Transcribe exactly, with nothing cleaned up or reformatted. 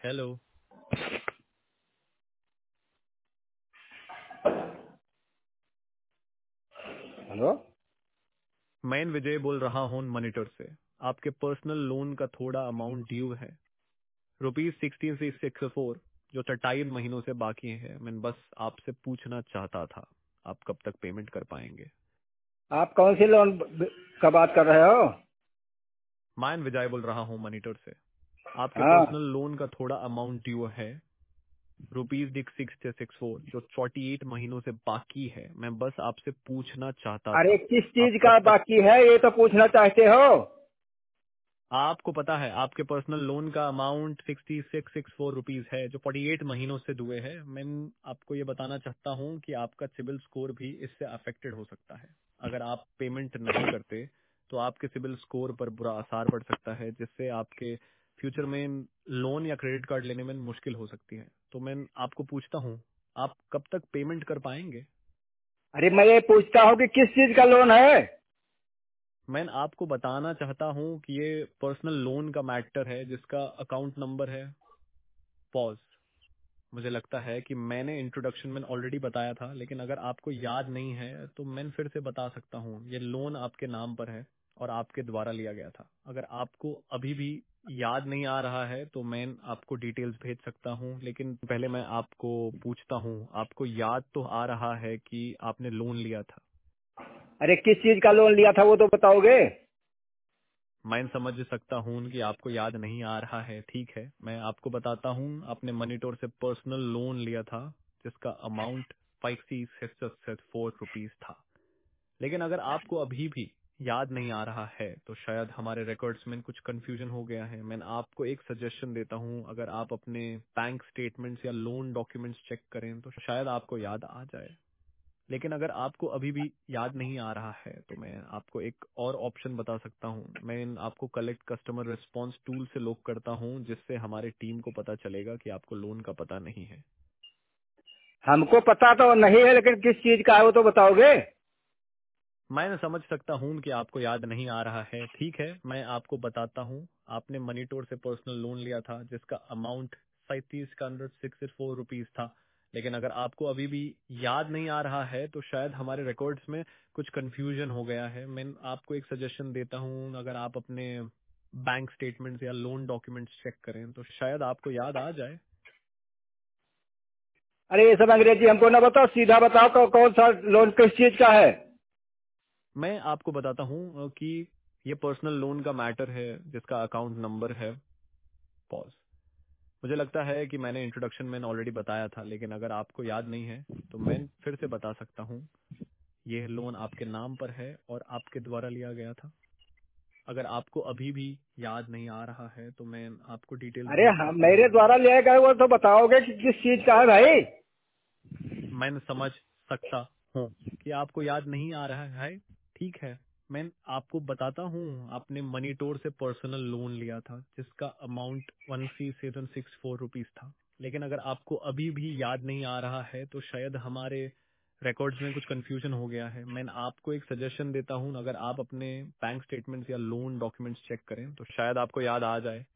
Hello. Hello. मैं विजय बोल रहा हूँ मॉनिटर से। आपके पर्सनल लोन का थोड़ा अमाउंट ड्यू है, रुपीज सिक्सटीन से सिक्स फोर, जो सत्ताईस महीनों से बाकी है। मैं बस आपसे पूछना चाहता था, आप कब तक पेमेंट कर पाएंगे? आप कौन सी लोन का बात कर रहे हो? मैं विजय बोल रहा हूँ मॉनिटर से। आपके हाँ। पर्सनल लोन का थोड़ा अमाउंट ड्यू है, रुपीज डिक सिक्स से सिक्स फोर, जो फोर्टी एट महीनों से बाकी है। मैं बस आपसे पूछना चाहता अरे था, किस आप चीज कब का तक? बाकी है ये तो पूछना चाहते हो? आपको पता है आपके पर्सनल लोन का amount sixty six six four rupees है, जो फोर्टी एट महीनों से दुए है। मैं आपको ये बताना चाहता हूँ कि आपका सिबिल स्कोर भी इससे अफेक्टेड हो सकता है। अगर आप पेमेंट नहीं करते तो आपके सिबिल स्कोर पर बुरा असर पड़ सकता है, जिससे आपके फ्यूचर में लोन या क्रेडिट कार्ड लेने में मुश्किल हो सकती है। तो मैं आपको पूछता हूँ, आप कब तक पेमेंट कर पाएंगे? अरे मैं ये पूछता हूँ कि किस चीज का लोन है? मैं आपको बताना चाहता हूँ कि ये पर्सनल लोन का मैटर है, जिसका अकाउंट नंबर है पॉज। मुझे लगता है कि मैंने इंट्रोडक्शन में ऑलरेडी बताया था, लेकिन अगर आपको याद नहीं है तो मैं फिर से बता सकता हूँ। ये लोन आपके नाम पर है और आपके द्वारा लिया गया था। अगर आपको अभी भी याद नहीं आ रहा है तो मैं आपको डिटेल्स भेज सकता हूँ, लेकिन पहले मैं आपको पूछता हूँ, आपको याद तो आ रहा है कि आपने लोन लिया था? अरे किस चीज का लोन लिया था वो तो बताओगे? मैं समझ सकता हूँ कि आपको याद नहीं आ रहा है। ठीक है, मैं आपको बताता हूँ। आपने मनीटोर से पर्सनल लोन लिया था, जिसका अमाउंट फाइव फोर रुपीज था। लेकिन अगर आपको अभी भी याद नहीं आ रहा है तो शायद हमारे रिकॉर्ड्स में कुछ कंफ्यूजन हो गया है। मैं आपको एक सजेशन देता हूँ, अगर आप अपने बैंक स्टेटमेंट्स या लोन डॉक्यूमेंट्स चेक करें तो शायद आपको याद आ जाए। लेकिन अगर आपको अभी भी याद नहीं आ रहा है तो मैं आपको एक और ऑप्शन बता सकता हूँ। मैं आपको कलेक्ट कस्टमर रिस्पांस टूल से लॉक करता हूँ, जिससे हमारे टीम को पता चलेगा कि आपको लोन का पता नहीं है। हमको पता तो नहीं है लेकिन किस चीज का है वो तो बताओगे? मैं समझ सकता हूँ कि आपको याद नहीं आ रहा है। ठीक है, मैं आपको बताता हूँ। आपने मनीटोर से पर्सनल लोन लिया था, जिसका अमाउंट सैंतीस का अंडर सिक्स फोर रुपीज था। लेकिन अगर आपको अभी भी याद नहीं आ रहा है तो शायद हमारे रिकॉर्ड्स में कुछ कंफ्यूजन हो गया है। मैं आपको एक सजेशन देता हूँ, अगर आप अपने बैंक स्टेटमेंट्स या लोन डॉक्यूमेंट्स चेक करें तो शायद आपको याद आ जाए। अरे ये सब अंग्रेजी हमको ना बताओ, सीधा बताओ कौ, कौन सा लोन किस चीज का है? मैं आपको बताता हूँ कि ये पर्सनल लोन का मैटर है, जिसका अकाउंट नंबर है पॉज। मुझे लगता है कि मैंने इंट्रोडक्शन में ऑलरेडी बताया था, लेकिन अगर आपको याद नहीं है तो मैं फिर से बता सकता हूँ। ये लोन आपके नाम पर है और आपके द्वारा लिया गया था। अगर आपको अभी भी याद नहीं आ रहा है तो मैं आपको डिटेल्स अरे भेज हाँ, सकता मेरे हूँ। द्वारा लिया गया वो तो बताओगे कि किस चीज का है भाई? मैं समझ सकता हूँ कि आपको याद नहीं आ रहा है। ठीक है, मैं आपको बताता हूँ। आपने मनीटोर से पर्सनल लोन लिया था, जिसका amount one C seven six four rupees था। लेकिन अगर आपको अभी भी याद नहीं आ रहा है तो शायद हमारे रिकॉर्ड्स में कुछ कंफ्यूजन हो गया है। मैं आपको एक सजेशन देता हूँ, अगर आप अपने बैंक स्टेटमेंट्स या लोन डॉक्यूमेंट्स चेक करें तो शायद आपको याद आ जाए।